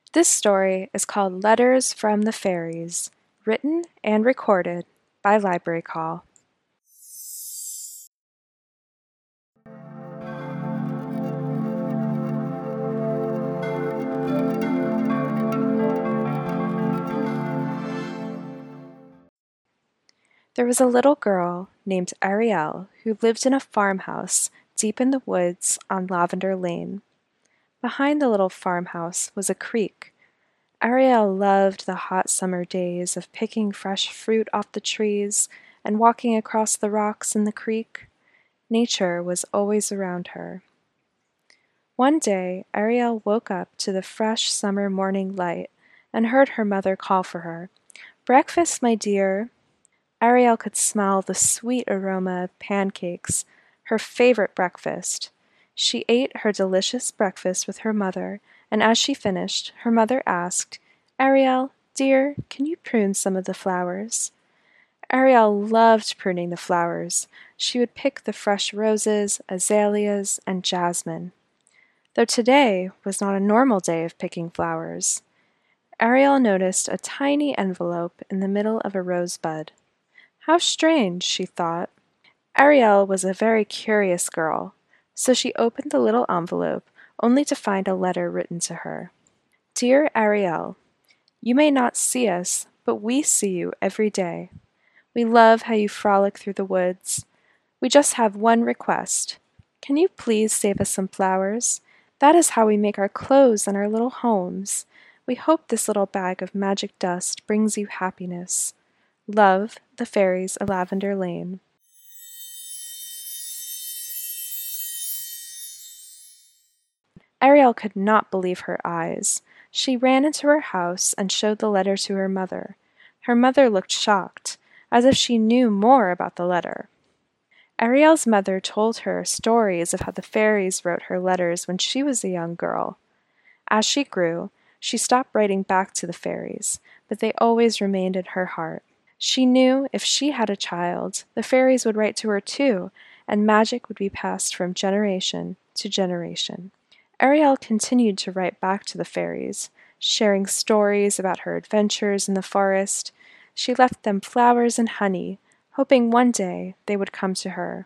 This story is called Letters from the Fairies, written and recorded by Library Call. There was a little girl named Ariel who lived in a farmhouse deep in the woods on Lavender Lane. Behind the little farmhouse was a creek. Ariel loved the hot summer days of picking fresh fruit off the trees and walking across the rocks in the creek. Nature was always around her. One day Ariel woke up to the fresh summer morning light and heard her mother call for her. "Breakfast, my dear." Ariel could smell the sweet aroma of pancakes, her favorite breakfast. She ate her delicious breakfast with her mother, and as she finished, her mother asked, "Ariel, dear, can you prune some of the flowers?" Ariel loved pruning the flowers. She would pick the fresh roses, azaleas, and jasmine. Though today was not a normal day of picking flowers, Ariel noticed a tiny envelope in the middle of a rosebud. How strange, she thought. Ariel was a very curious girl, so she opened the little envelope only to find a letter written to her. "Dear Ariel, you may not see us, but we see you every day. We love how you frolic through the woods. We just have one request. Can you please save us some flowers? That is how we make our clothes and our little homes. We hope this little bag of magic dust brings you happiness. Love, the Fairies of Lavender Lane." Ariel could not believe her eyes. She ran into her house and showed the letter to her mother. Her mother looked shocked, as if she knew more about the letter. Ariel's mother told her stories of how the fairies wrote her letters when she was a young girl. As she grew, she stopped writing back to the fairies, but they always remained in her heart. She knew if she had a child, the fairies would write to her too, and magic would be passed from generation to generation. Ariel continued to write back to the fairies, sharing stories about her adventures in the forest. She left them flowers and honey, hoping one day they would come to her.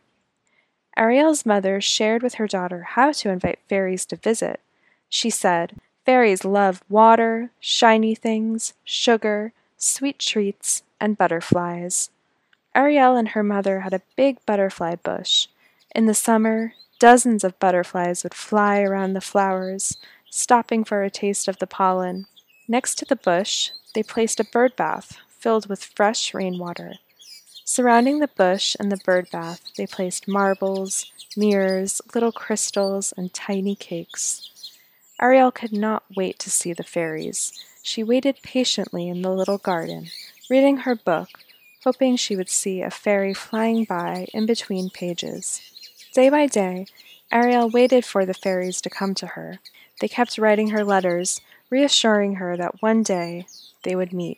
Ariel's mother shared with her daughter how to invite fairies to visit. She said, "Fairies love water, shiny things, sugar, sweet treats, and butterflies." Ariel and her mother had a big butterfly bush. In the summer, dozens of butterflies would fly around the flowers, stopping for a taste of the pollen. Next to the bush, they placed a bird bath filled with fresh rainwater. Surrounding the bush and the bird bath, they placed marbles, mirrors, little crystals, and tiny cakes. Ariel could not wait to see the fairies. She waited patiently in the little garden, reading her book, hoping she would see a fairy flying by in between pages. Day by day, Ariel waited for the fairies to come to her. They kept writing her letters, reassuring her that one day they would meet.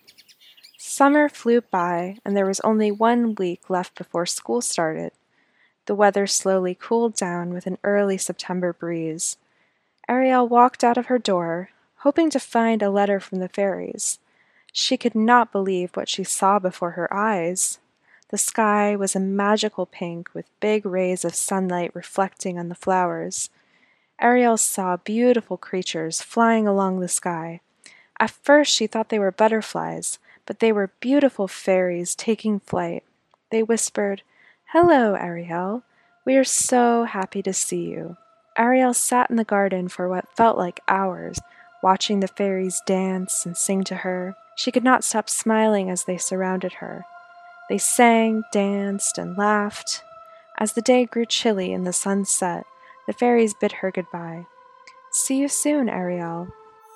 Summer flew by, and there was only 1 week left before school started. The weather slowly cooled down with an early September breeze. Ariel walked out of her door, hoping to find a letter from the fairies. She could not believe what she saw before her eyes. The sky was a magical pink with big rays of sunlight reflecting on the flowers. Ariel saw beautiful creatures flying along the sky. At first she thought they were butterflies, but they were beautiful fairies taking flight. They whispered, "Hello, Ariel. We are so happy to see you." Ariel sat in the garden for what felt like hours, watching the fairies dance and sing to her. She could not stop smiling as they surrounded her. They sang, danced, and laughed. As the day grew chilly and the sun set, the fairies bid her goodbye. "See you soon, Ariel."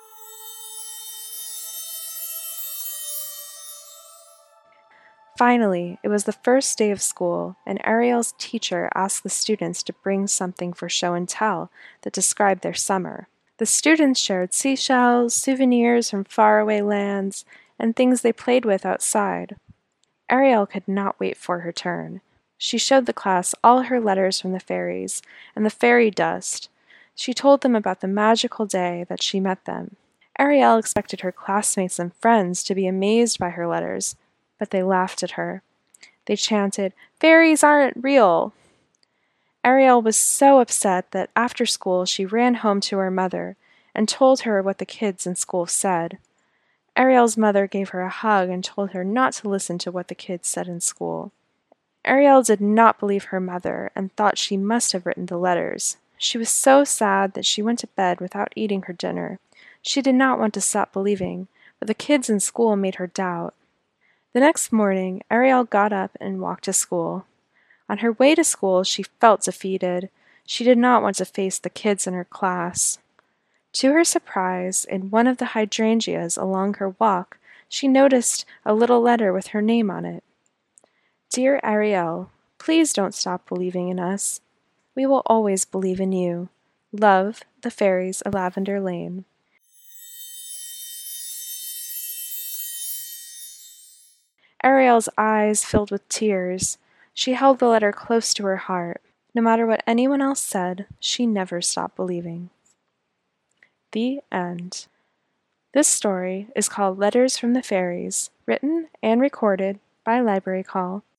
Finally, it was the first day of school, and Ariel's teacher asked the students to bring something for show and tell that described their summer. The students shared seashells, souvenirs from faraway lands, and things they played with outside. Ariel could not wait for her turn. She showed the class all her letters from the fairies and the fairy dust. She told them about the magical day that she met them. Ariel expected her classmates and friends to be amazed by her letters, but they laughed at her. They chanted, "Fairies aren't real!" Ariel was so upset that after school she ran home to her mother and told her what the kids in school said. Ariel's mother gave her a hug and told her not to listen to what the kids said in school. Ariel did not believe her mother and thought she must have written the letters. She was so sad that she went to bed without eating her dinner. She did not want to stop believing, but the kids in school made her doubt. The next morning, Ariel got up and walked to school. On her way to school, she felt defeated. She did not want to face the kids in her class. To her surprise, in one of the hydrangeas along her walk, she noticed a little letter with her name on it. "Dear Ariel, please don't stop believing in us. We will always believe in you. Love, the Fairies of Lavender Lane." Ariel's eyes filled with tears. She held the letter close to her heart. No matter what anyone else said, she never stopped believing. The end. This story is called Letters from the Fairies, written and recorded by Library Call